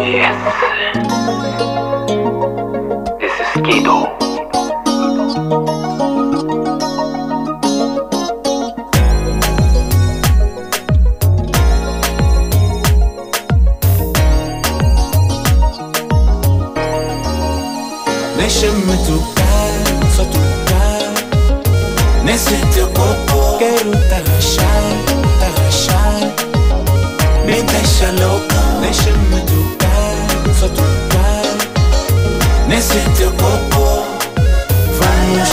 Yes. This is Skido. Deixa-me tocar, só tocar nesse teu corpo. Quero te arrachar. Me deixa louca. Deixa-me tocar, só tocar nesse teu corpo. Vamos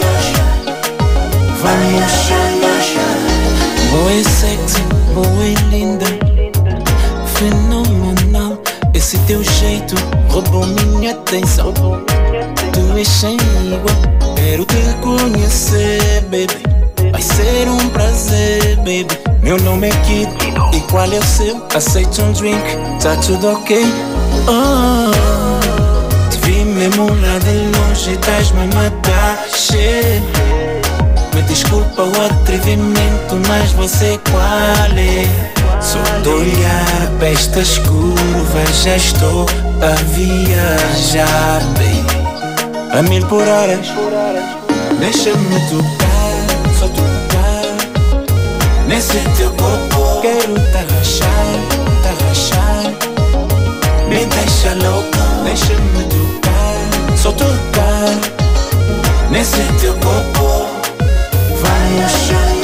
boa e sexy, boa e linda, fenomenal. Esse teu jeito roubou minha atenção. Tu és sem igual, quero te conhecer, baby. Vai ser um prazer, baby. Meu nome é Kid, e qual é o seu? Aceito um drink, tá tudo ok? Oh, te vi mesmo lá de longe, estás-me a matar, shit. Me desculpa o atrevimento, mas você qual é? Só de olhar para estas curvas já estou a viajar, baby, a 1000 por hora. Deixa-me tocar, só tocar nesse teu corpo. Quero te arrachar. Me deixa louca. Deixa-me tocar, só tocar nesse teu corpo. Vamos.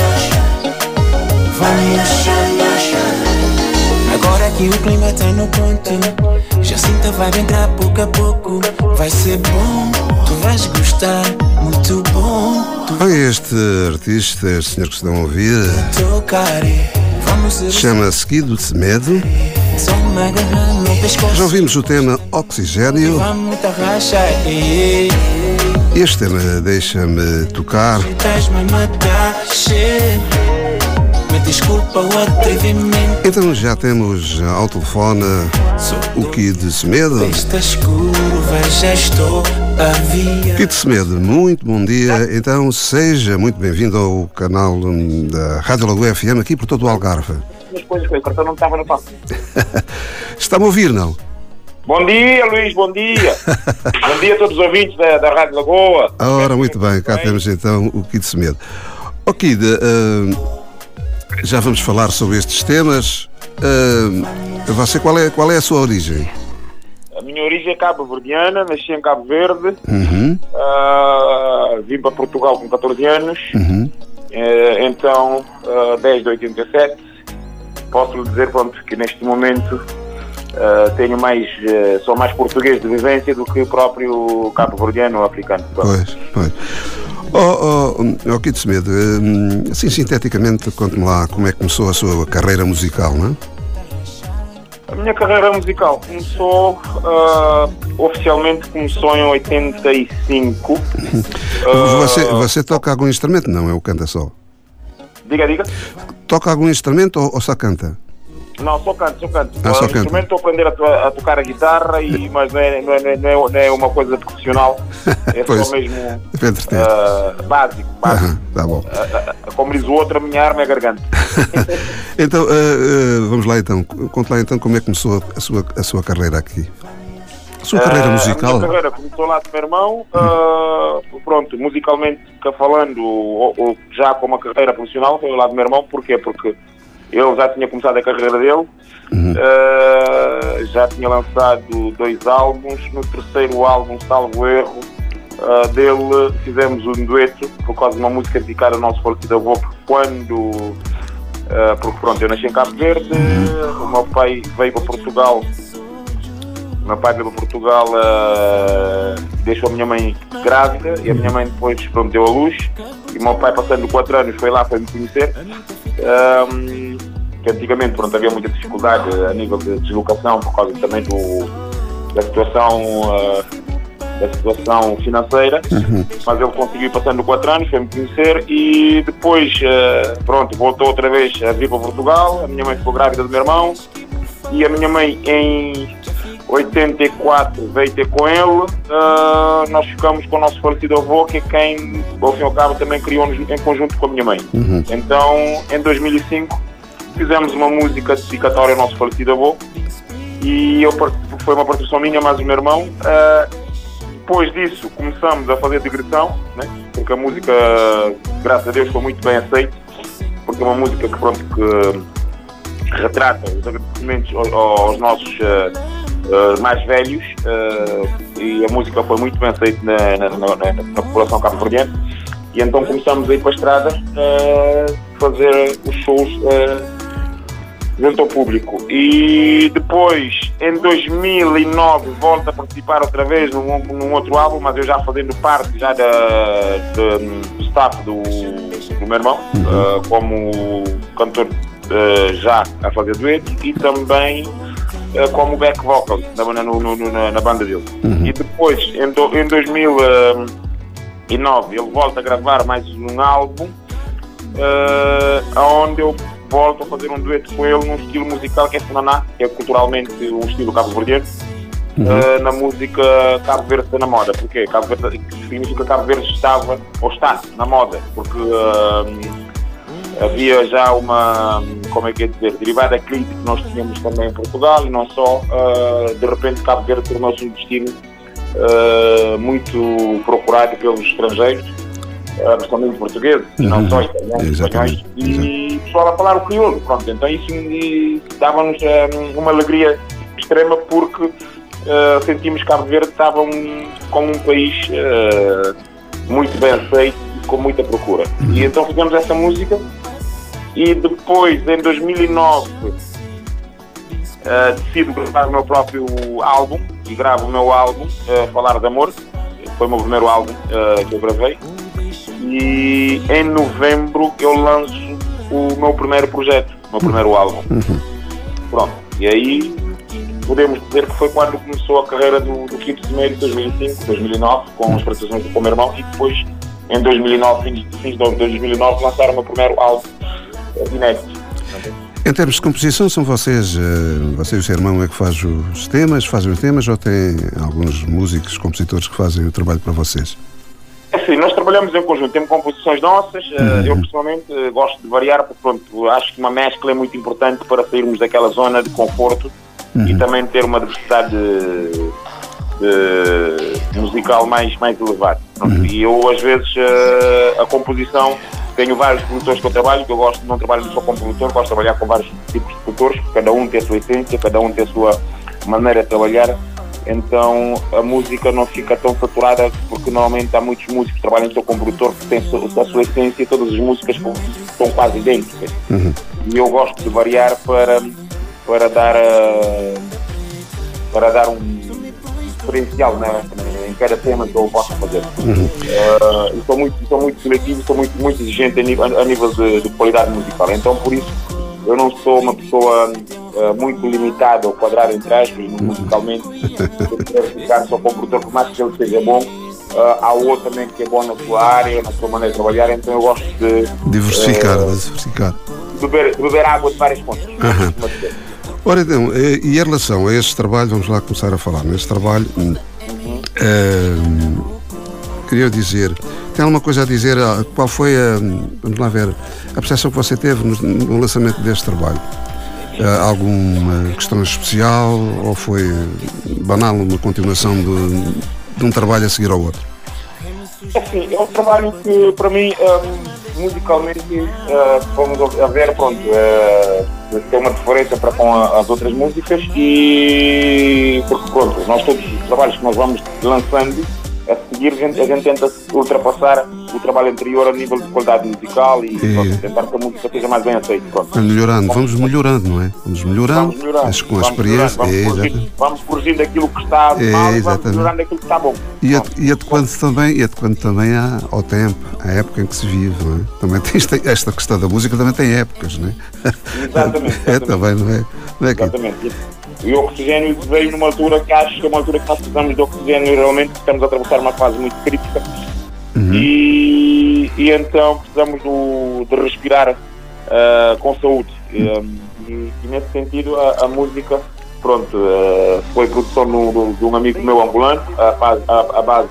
Agora que o clima tá no ponto, já sinto a vibe entrar pouco a pouco. Vai ser bom, tu vais gostar, muito bom. Olha, este artista, este senhor que estão a ouvir, chama-se Skido de Semedo. Já ouvimos o tema Oxigênio. Este tema Deixa-me Tocar. Desculpa o atrevimento. Então já temos ao telefone o Kid de Semedo. Estas curvas já estou a via. Kid de Semedo, muito bom dia. Então seja muito bem-vindo ao canal da Rádio Lagoa FM, aqui por todo o Algarve. As coisas que o cartão não estava no papo. Está-me a ouvir, não? Bom dia, Luís, bom dia. Bom dia a todos os ouvintes da Rádio Lagoa. Ora, muito bem, cá temos então o Kid de Semedo. Ó Kid, já vamos falar sobre estes temas. Você, qual é a sua origem? A minha origem é cabo-verdiana, nasci em Cabo Verde. Vim para Portugal com 14 anos. Então, desde 87, posso lhe dizer, pronto, que neste momento sou mais português de vivência do que o próprio cabo-verdiano ou africano. Pois. Kid de Semedo, assim sinteticamente, conte-me lá como é que começou a sua carreira musical, não é? A minha carreira musical oficialmente começou em 85. Você toca algum instrumento? Não, eu canta só. Diga. Toca algum instrumento ou só canta? Não, só canto. Só canta. Instrumento estou a aprender a tocar a guitarra, mas não é uma coisa profissional, é pois, só mesmo básico. Tá bom. Como diz o outro, a minha arma é a garganta. Então, vamos lá então. Conte lá então como é que começou a sua carreira aqui. A sua carreira musical? A minha carreira começou lá do meu irmão, pronto, musicalmente falando, ou já com uma carreira profissional, foi lá do meu irmão. Porquê? Porque ele já tinha começado a carreira dele, já tinha lançado 2 álbuns. No terceiro álbum, salvo erro, dele fizemos um dueto por causa de uma música dedicada ao nosso falecido avô, porque pronto, eu nasci em Cabo Verde, o meu pai veio para Portugal. Deixou a minha mãe grávida e a minha mãe depois deu a luz, e o meu pai, passando 4 anos, foi me conhecer. Que antigamente havia muita dificuldade a nível de deslocação por causa também da situação financeira, mas ele conseguiu, passando 4 anos, foi-me conhecer, e depois voltou outra vez a vir para Portugal. A minha mãe ficou grávida do meu irmão, e a minha mãe em 84 veio ter com ele. Nós ficamos com o nosso falecido avô, que é quem, ao fim e ao cabo, também criou-nos em conjunto com a minha mãe. Então, em 2005, fizemos uma música dedicatória ao nosso falecido avô, e eu foi uma produção minha, mais o meu irmão. Depois disso começamos a fazer digressão, né? Porque a música, graças a Deus, foi muito bem aceita, porque é uma música que retrata os agradecimentos aos nossos mais velhos, e a música foi muito bem aceita na população cabo-verdiana, e então começamos a ir para a estrada fazer os shows junto ao público. E depois, em 2009, volto a participar outra vez num outro álbum, mas eu já fazendo parte já do staff do meu irmão, como cantor, já a fazer dueto, e também como back vocal na banda dele. E depois, em 2009, ele volta a gravar mais um álbum, onde eu volto a fazer um dueto com ele num estilo musical que é Funaná, que é culturalmente um estilo cabo-verdiano, na música Cabo Verde está na moda. Porquê? Cabo Verde, que significa que Cabo Verde estava, ou está, na moda, porque havia já uma, como é que é dizer, derivada crítica que nós tínhamos também em Portugal, e não só, de repente Cabo Verde tornou-se um destino muito procurado pelos estrangeiros, principalmente portugueses, e não só italianos, espanhóis, e pessoal a falar o crioulo. Pronto, então isso dava-nos uma alegria extrema, porque sentimos que Cabo Verde estava como um país muito bem aceito e com muita procura. E então fizemos essa música, e depois, em 2009, decido gravar o meu próprio álbum, e gravo o meu álbum, Falar de Amor. Foi o meu primeiro álbum que eu gravei. E em novembro eu lanço o meu primeiro projeto, o meu primeiro álbum. Pronto, e aí podemos dizer que foi quando começou a carreira do Quinto Cimeiro, de 2005, 2009, com as participações do meu irmão, e depois em 2009, fins de 2009, lançaram o meu primeiro álbum inédito. Em termos de composição, são vocês e o seu irmão é que fazem os temas, ou tem alguns músicos, compositores que fazem o trabalho para vocês? Sim, nós trabalhamos em conjunto, temos composições nossas. Eu pessoalmente gosto de variar, porque pronto, acho que uma mescla é muito importante para sairmos daquela zona de conforto e também ter uma diversidade musical mais elevada. E eu, às vezes, a composição, tenho vários produtores que eu trabalho, que eu gosto, não trabalho só com produtor, gosto de trabalhar com vários tipos de produtores, cada um tem a sua essência, cada um tem a sua maneira de trabalhar. Então a música não fica tão saturada, porque normalmente há muitos músicos que trabalham só com produtor que têm a sua essência, e todas as músicas estão quase idênticas. E eu gosto de variar para dar um diferencial em cada tema que eu posso fazer. E sou muito seletivo, sou muito exigente a nível de qualidade musical. Então por isso eu não sou uma pessoa muito limitada ou quadrada entre aspas musicalmente. Eu quero ficar só com o produtor, por mais que ele seja bom. Há outro também que é bom na sua área, na sua maneira de trabalhar, então eu gosto de diversificar. Beber água de várias fontes. Ora então, e em relação a este trabalho, vamos lá começar a falar neste trabalho. Queria dizer, tem alguma coisa a dizer? Qual foi vamos lá ver, a percepção que você teve no lançamento deste trabalho? Alguma questão especial, ou foi banal, uma continuação de um trabalho a seguir ao outro? Sim, é um trabalho que para mim musicalmente vamos a ver, pronto, tem uma diferença para com as outras músicas, e porque pronto, nós todos os trabalhos que nós vamos lançando a seguir, a gente tenta ultrapassar o trabalho anterior a nível de qualidade musical e pronto, tentar que a música seja mais bem aceita. Vamos melhorando, não é? Vamos melhorando. Com a experiência. Vamos corrigindo aquilo que está mal, vamos melhorando aquilo que está bom. E adequando também ao tempo, à época em que se vive, não é? Também tem esta questão da música, também tem épocas, não é? Exatamente. Também, não é? Exatamente. E o oxigênio veio numa altura que acho que é uma altura que nós precisamos de oxigênio, realmente estamos a atravessar uma fase muito crítica. E então precisamos de respirar com saúde. E nesse sentido a música, pronto, foi produção de um amigo meu angolano, a base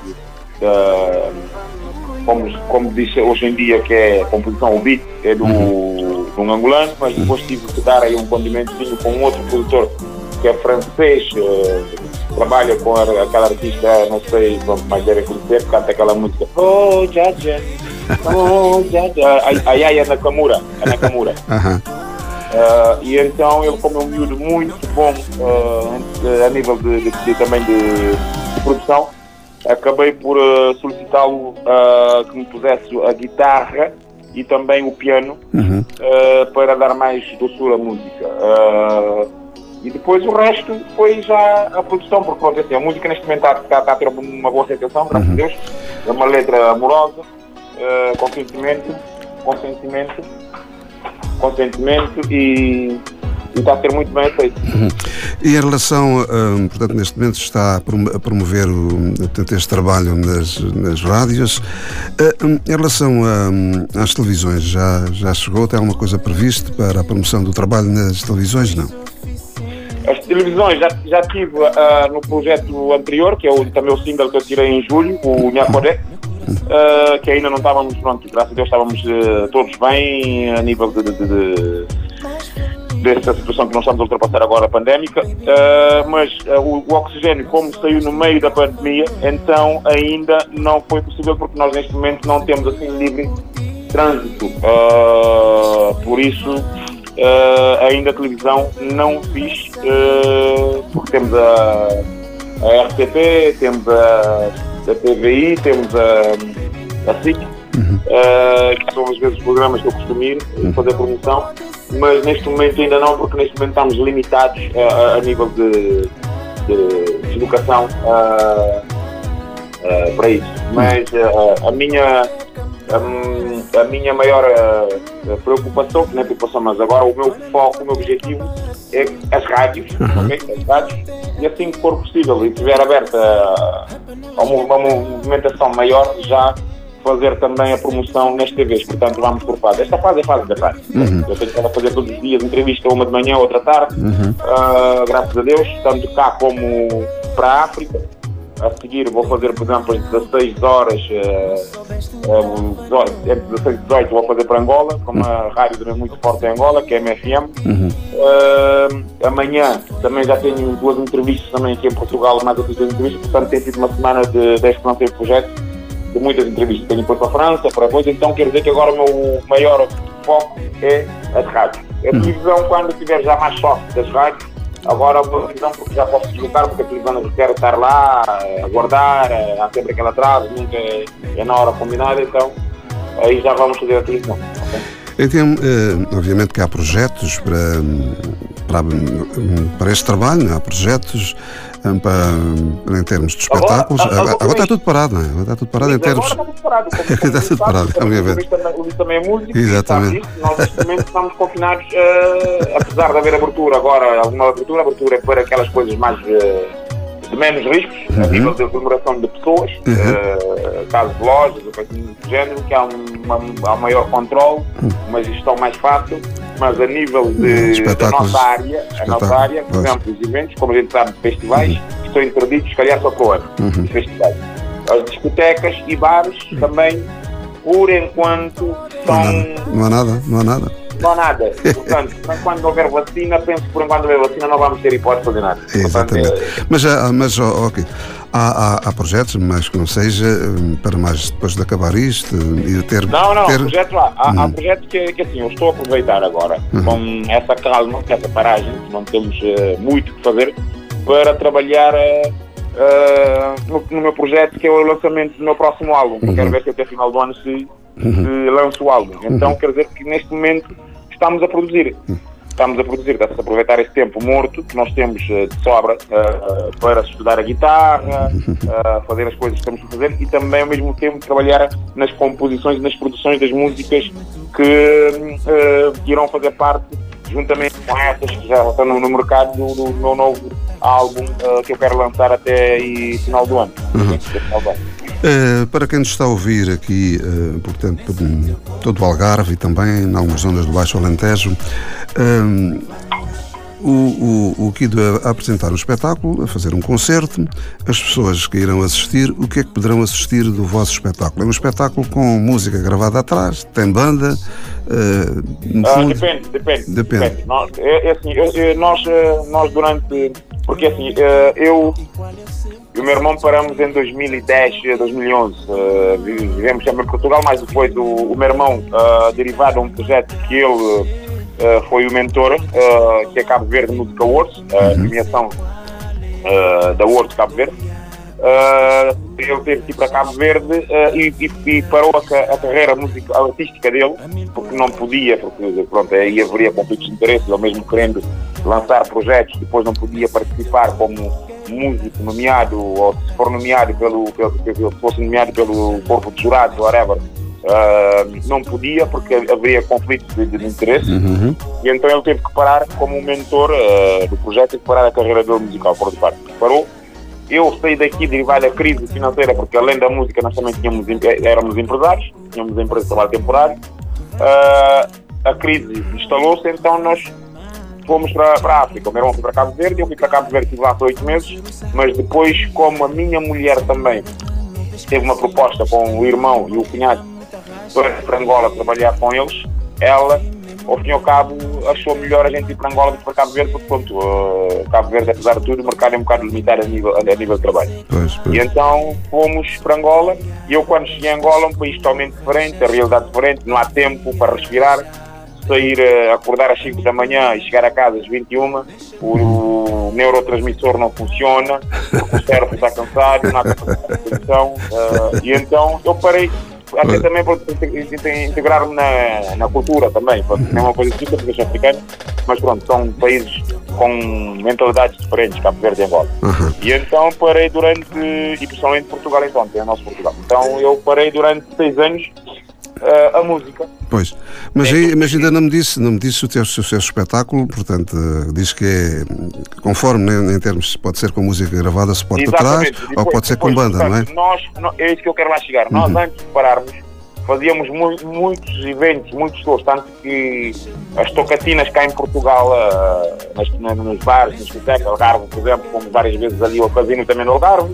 como diz hoje em dia, que é a composição, o beat é de um angolano, mas depois tive que dar aí um condimentozinho com um outro produtor que é francês, trabalha com aquela artista, não sei, mas devem conhecer, que canta aquela música Oh, Jaja, oh, Jaja, a Yaya Nakamura. E então ele, como é um miúdo muito bom a nível também de produção, acabei por solicitá-lo que me pusesse a guitarra e também o piano para dar mais doçura à música. E depois o resto foi já a produção, porque pronto, assim, a música neste momento está a ter uma boa aceitação, graças a Deus. É uma letra amorosa, consentimento e está a ser muito bem feito. E em relação, portanto, neste momento está a promover este trabalho nas rádios. Em relação às televisões, já chegou? Tem alguma coisa prevista para a promoção do trabalho nas televisões? Não? As televisões já tive no projeto anterior, que é também o single que eu tirei em julho, o Nhakodé, que ainda não estávamos, pronto, graças a Deus estávamos todos bem a nível dessa situação que nós estamos a ultrapassar agora, a pandémica, mas o Oxigênio, como saiu no meio da pandemia, então ainda não foi possível, porque nós neste momento não temos assim livre trânsito, por isso ainda a televisão não fiz, porque temos a RTP, temos a TVI, temos a SIC, que são às vezes os programas que eu costumo ir fazer promoção, mas neste momento ainda não, porque neste momento estamos limitados a nível de educação para isso. Mas a minha maior preocupação, que não é preocupação, mas agora o meu foco, o meu objetivo é as rádios, okay? As rádios, e assim que for possível e estiver aberta a uma movimentação maior, já fazer também a promoção nesta vez. Portanto, vamos por fase. Esta fase é a fase da rádio. Eu tenho que fazer todos os dias entrevista, uma de manhã, outra tarde, graças a Deus, tanto cá como para a África. A seguir vou fazer, por exemplo, às 16 horas, entre 16 e 18 vou fazer para Angola, com uma rádio muito forte em Angola, que é a MFM. Amanhã também já tenho 2 entrevistas também aqui em Portugal, mais outras 2 entrevistas, portanto tem sido uma semana desde que lancei o projeto, de muitas entrevistas. Tenho depois para a França, para coisa, então quer dizer que agora o meu maior foco é as rádios. A televisão, quando tiver já mais soft das rádios, agora a televisão, porque já posso deslocar, porque a televisão não quer estar lá, aguardar, há sempre aquele atraso, nunca é na hora combinada, então aí já vamos fazer a televisão. Okay? Obviamente que há projetos para este trabalho, há projetos em termos de espetáculos. Agora está tudo parado, não é? Agora está tudo parado em termos. Agora está tudo parado. O Luís também é músico. Exatamente. Nós neste momento estamos confinados, apesar de haver abertura agora, alguma abertura é para aquelas coisas mais de menos riscos, a nível de aglomeração de pessoas, casos de lojas, ou coisa do género, que há um maior controle, uma gestão mais fácil. Mas a nível da nossa área, por exemplo, os eventos, como a gente sabe, de festivais, estão interditos, se calhar só para o ano, de festivais. As discotecas e bares também, por enquanto, Não há nada. Portanto, quando houver vacina, penso que por enquanto houver vacina não vamos ter hipótese de fazer nada. Exatamente. Mas ok. Há projetos, mas que não seja para mais depois de acabar isto e ter... Projetos há projetos que assim, eu estou a aproveitar agora, com essa calma, com essa paragem, que não temos muito que fazer, para trabalhar no meu projeto, que é o lançamento do meu próximo álbum. Quero ver se até final do ano se lanço o álbum. Então quer dizer que neste momento estamos a produzir. Está-se a aproveitar esse tempo morto que nós temos de sobra para estudar a guitarra, fazer as coisas que temos a fazer e também ao mesmo tempo trabalhar nas composições e nas produções das músicas que irão fazer parte, juntamente com essas que já estão no mercado, do meu novo álbum que eu quero lançar até final do ano. Para quem nos está a ouvir aqui, portanto, todo o Algarve e também em algumas zonas do Baixo Alentejo, o Kido a apresentar um espetáculo, a fazer um concerto, as pessoas que irão assistir, o que é que poderão assistir do vosso espetáculo? É um espetáculo com música gravada atrás, tem banda? Depende. Nós durante... Porque assim, eu e o meu irmão paramos em 2010, 2011. Vivemos sempre em Portugal, mas depois o meu irmão, derivado de um projeto que ele foi o mentor, que é Cabo Verde Music Awards, a premiação da Awards Cabo Verde. Ele teve que ir para Cabo Verde e parou a carreira artística dele, porque não podia, porque pronto, aí haveria conflitos de interesse, ele mesmo querendo lançar projetos, depois não podia participar como músico nomeado, ou se for nomeado se fosse nomeado pelo corpo de jurados, whatever, não podia, porque haveria conflitos de interesse, e então ele teve que parar como mentor do projeto, teve que parar a carreira dele musical, por outra parte. Parou. Eu saí daqui derivado da crise financeira, porque além da música nós também éramos empresários, tínhamos empresa de trabalho temporário. A crise instalou-se, então nós fomos para a África. O meu irmão foi para Cabo Verde, eu fui para Cabo Verde, estive lá por 8 meses, mas depois, como a minha mulher também teve uma proposta com o irmão e o cunhado para Angola trabalhar com eles, ela, ao fim e ao cabo, achou melhor a gente ir para Angola do que para Cabo Verde, porque pronto, Cabo Verde, apesar de tudo, o mercado é um bocado limitado a nível de trabalho. Pois. E então fomos para Angola, e eu quando cheguei a Angola, um país totalmente diferente, a realidade diferente, não há tempo para respirar, sair, acordar às 5 da manhã e chegar a casa às 21, o neurotransmissor não funciona, o cérebro está cansado, não há capacidade, e então eu parei. Até também para integrar-me na cultura também, não é uma coisa simples, porque eu sou africano, mas pronto, são países com mentalidades diferentes, Cabo Verde e Angola. E então parei durante, e principalmente Portugal então, é o nosso Portugal. Então eu parei durante 6 anos a música. Pois, mas ainda não me disse o seu espetáculo, portanto, diz que é conforme, né, em termos, pode ser com música gravada, suporte atrás, ou pode ser com banda, portanto, não é? É isso que eu quero lá chegar. Nós, antes de pararmos, fazíamos muitos eventos, muitos shows, tanto que as tocatinas cá em Portugal, nos bares, nos discotecas, Algarve, por exemplo, fomos várias vezes ali ao casino também no Algarve,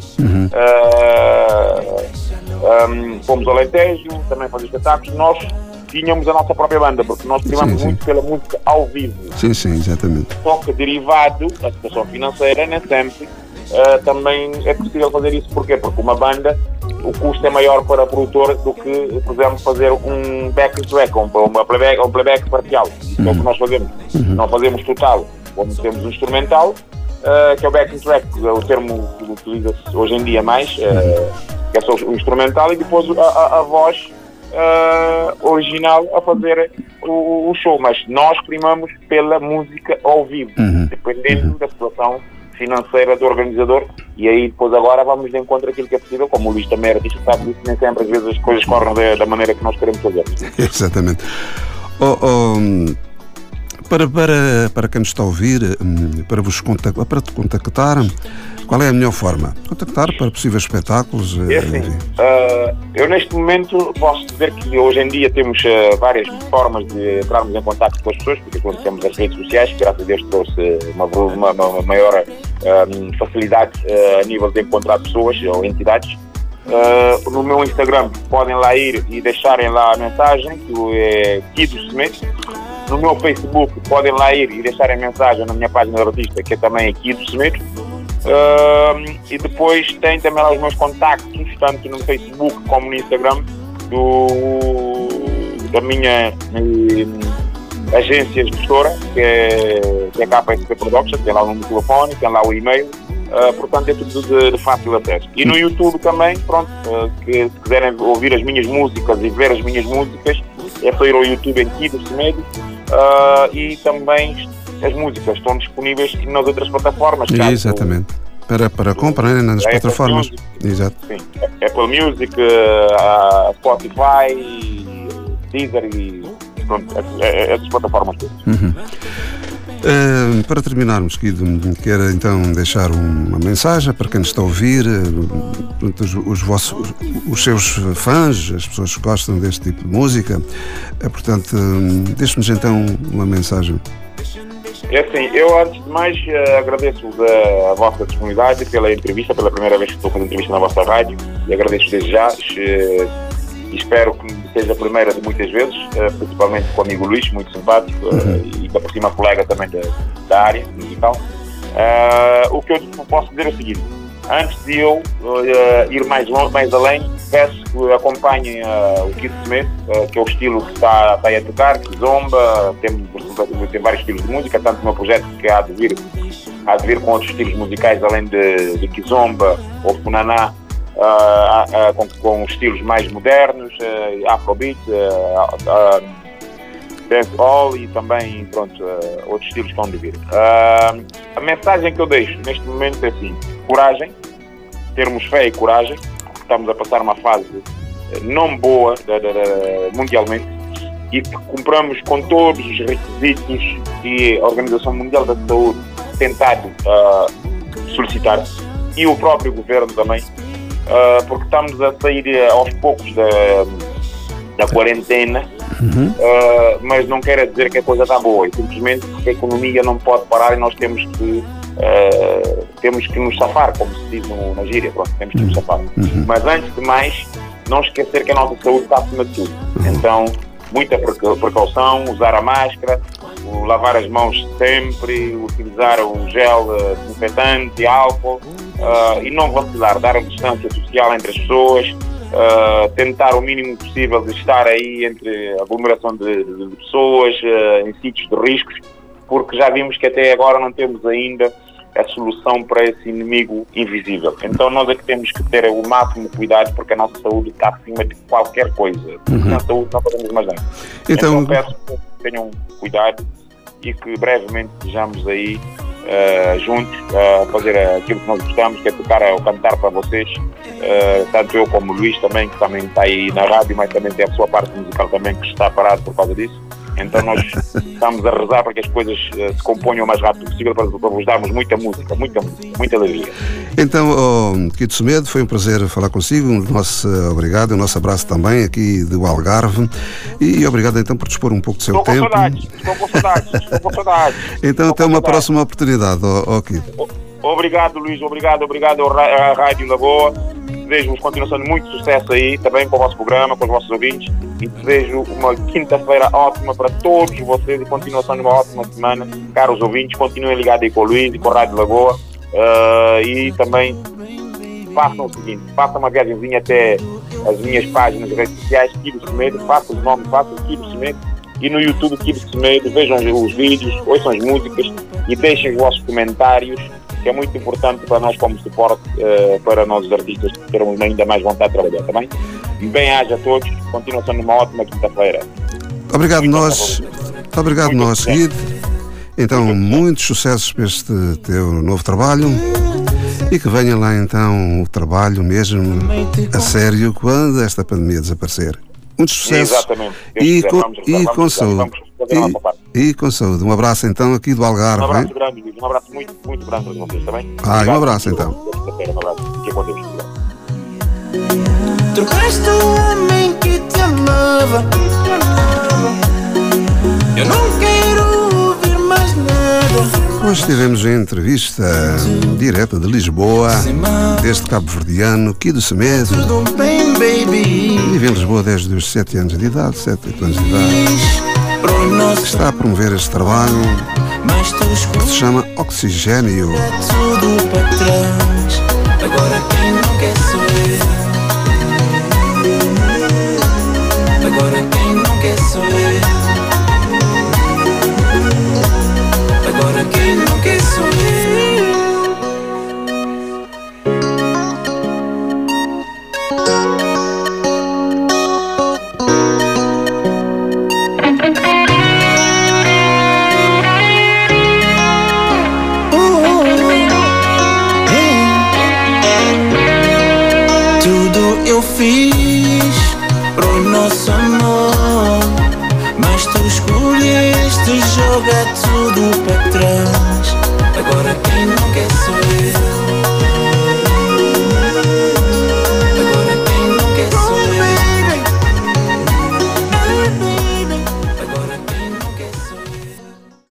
fomos ao Alentejo, também fazer espetáculos. Nós tínhamos a nossa própria banda, porque nós primamos muito pela música ao vivo. Sim, exatamente. Só que derivado da situação financeira, nem sempre também é possível fazer isso. Porquê? Porque uma banda, o custo é maior para o produtor do que, por exemplo, fazer um back-to-back, um playback parcial. Isso é o que nós fazemos. Não fazemos total, como temos um instrumental, que é o back-to-back, o termo que utiliza-se hoje em dia mais, que é só o instrumental, e depois a voz original a fazer o show. Mas nós primamos pela música ao vivo, dependendo da situação financeira do organizador, e aí depois agora vamos de encontro àquilo que é possível, como o Luís também era artista, sabe disso, nem sempre às vezes as coisas correm da maneira que nós queremos fazer. Exatamente. Para quem nos está a ouvir, para te contactar, qual é a melhor forma? Contactar para possíveis espetáculos? Eu neste momento posso dizer que hoje em dia temos várias formas de entrarmos em contato com as pessoas, porque quando temos as redes sociais, que graças a Deus trouxe uma maior facilidade a nível de encontrar pessoas ou entidades. No meu Instagram podem lá ir e deixarem lá a mensagem, que é Kido Smith. No meu Facebook podem lá ir e deixarem mensagem na minha página de artista, que é também Kido Smith. E depois tem também lá os meus contactos, tanto no Facebook como no Instagram, da minha agência gestora, que é a KPSP Production. Tem lá o número de telefone, tem lá o e-mail, portanto é tudo de fácil acesso. E no YouTube também, pronto, que se quiserem ouvir as minhas músicas e ver as minhas músicas, é só ir ao YouTube em Kido Smith, e também as músicas estão disponíveis nas outras plataformas. Exatamente. Para compra, né, nas plataformas. Exato. Sim. Apple Music, Spotify, Deezer e pronto, essas plataformas todas. Para terminarmos, Kido, quero então deixar uma mensagem para quem nos está a ouvir, os seus fãs, as pessoas que gostam deste tipo de música. Portanto, deixe-nos então uma mensagem. É assim, eu antes de mais agradeço-vos a vossa disponibilidade pela entrevista, pela primeira vez que estou fazendo entrevista na vossa rádio, e agradeço desde já. Espero que seja a primeira de muitas vezes, principalmente com o amigo Luís, muito simpático, e da por cima colega também da área musical. O que eu posso dizer é o seguinte: antes de eu ir mais longe, mais além, peço que acompanhem o Kid Smith, que é o estilo que está aí a tocar, Kizomba, tem vários estilos de música, tanto no meu projeto que há de vir com outros estilos musicais além de Kizomba ou Funaná, com estilos mais modernos, Afrobeat, Dancehall e também, pronto, outros estilos que vão de vir. A mensagem que eu deixo neste momento é assim: coragem, termos fé e coragem. Estamos a passar uma fase não boa mundialmente, e que cumpramos com todos os requisitos que a Organização Mundial da Saúde tem tentado solicitar, e o próprio governo também, porque estamos a sair aos poucos da quarentena, mas não quer dizer que a coisa está boa, e simplesmente porque a economia não pode parar e nós temos que nos safar, como se diz na gíria. Pronto, temos que nos safar. Mas antes de mais, não esquecer que a nossa saúde está acima de tudo. Então, muita precaução, usar a máscara, lavar as mãos sempre, utilizar o gel desinfetante, álcool, e não vacilar, dar a distância social entre as pessoas, tentar o mínimo possível de estar aí entre aglomeração de pessoas, em sítios de riscos, porque já vimos que até agora não temos ainda a solução para esse inimigo invisível. Então nós é que temos que ter o máximo cuidado, porque a nossa saúde está acima de qualquer coisa. Na saúde não podemos mais nada. Então peço que tenham cuidado e que brevemente estejamos aí juntos a fazer aquilo que nós gostamos, que é tocar ou cantar para vocês, tanto eu como o Luís também, que também está aí na rádio, mas também tem a sua parte musical também que está parado por causa disso. Então nós estamos a rezar para que as coisas se componham o mais rápido possível, para vos darmos muita música, muita alegria. Então, Kid Semedo, foi um prazer falar consigo. Obrigado, o nosso abraço também aqui do Algarve, e obrigado então por dispor um pouco do seu tempo. Estou com saudades. Então até uma próxima oportunidade, Kid. Obrigado, Luís, obrigado à Rádio Lagoa. Desejo-vos continuação de muito sucesso aí, também com o vosso programa, com os vossos ouvintes, e desejo uma quinta-feira ótima para todos vocês e continuação de uma ótima semana. Caros ouvintes, continuem ligados aí com o Luís e com a Rádio Lagoa, e também façam o seguinte: façam uma viagemzinha até as minhas páginas de redes sociais, Kid Semedo, façam o nome, façam Kid Semedo, e no YouTube Kid Semedo, vejam os vídeos, ouçam as músicas e deixem os vossos comentários, que é muito importante para nós como suporte, para nós os artistas termos ainda mais vontade de trabalhar, também. Bem-aja a todos, continuação de uma ótima quinta-feira. Obrigado nós, Kid. Então, muitos sucessos para este teu novo trabalho, e que venha lá então o trabalho mesmo a sério quando esta pandemia desaparecer. Muitos sucessos. Exatamente. Com saúde. E com saúde. Um abraço então aqui do Algarve. Um abraço grande, Luís. Um abraço muito, muito grande para vocês também. Um abraço então. Um abraço. Que com Deus. Trocaste o homem que te amava. Eu não quero ouvir mais nada. Hoje tivemos a entrevista direta de Lisboa, deste cabo-verdiano, Kid Semedo. Vive em Lisboa desde os 7 anos de idade, 7, 8 anos de idade. Está a promover este trabalho que se chama Oxigênio. Tudo para trás. Agora quem não quer sou eu. Agora quem não quer sou eu. Agora quem não quer sou eu. Tudo eu fiz pro nosso amor, mas tu escolheste jogar tudo para trás.